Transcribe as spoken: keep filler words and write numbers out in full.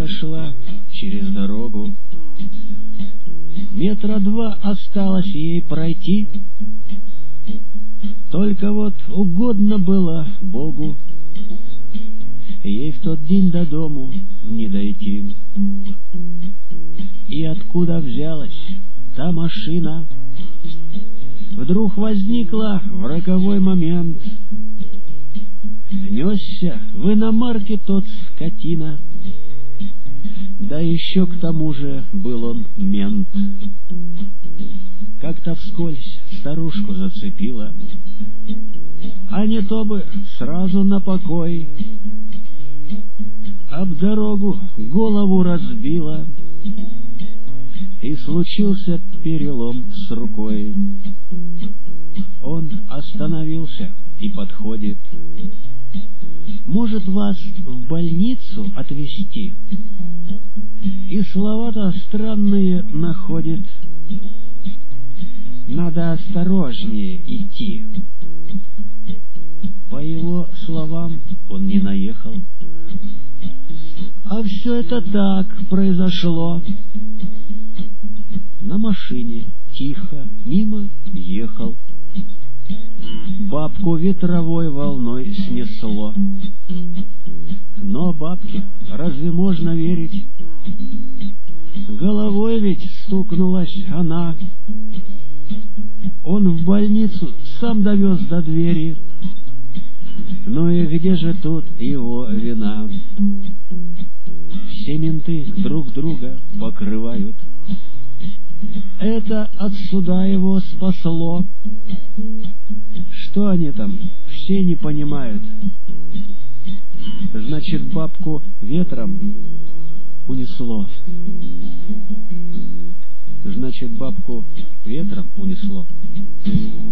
Бабка шла через дорогу, метра два осталось ей пройти. Только вот угодно было Богу ей в тот день до дому не дойти. И откуда взялась та машина, вдруг возникла в роковой момент. Несся в иномарке тот скотина, да еще к тому же был он мент. Как-то вскользь старушку зацепила, а не то бы сразу на покой. Об дорогу голову разбила, и случился перелом с рукой. Он остановился и подходит: «Может, вас в больницу отвезти?» И слова-то странные находит: «Надо осторожнее идти». По его словам он не наехал, а все это так произошло. На машине тихо мимо ехал, бабку ветровой волной снесло. Но бабке разве можно верить? Головой ведь стукнулась она. Он в больницу сам довез до двери. Ну и где же тут его вина? Все менты друг друга покрывают. Это от суда его спасло. Что они там все не понимают? Значит, бабку ветром унесло. Значит, бабку ветром унесло.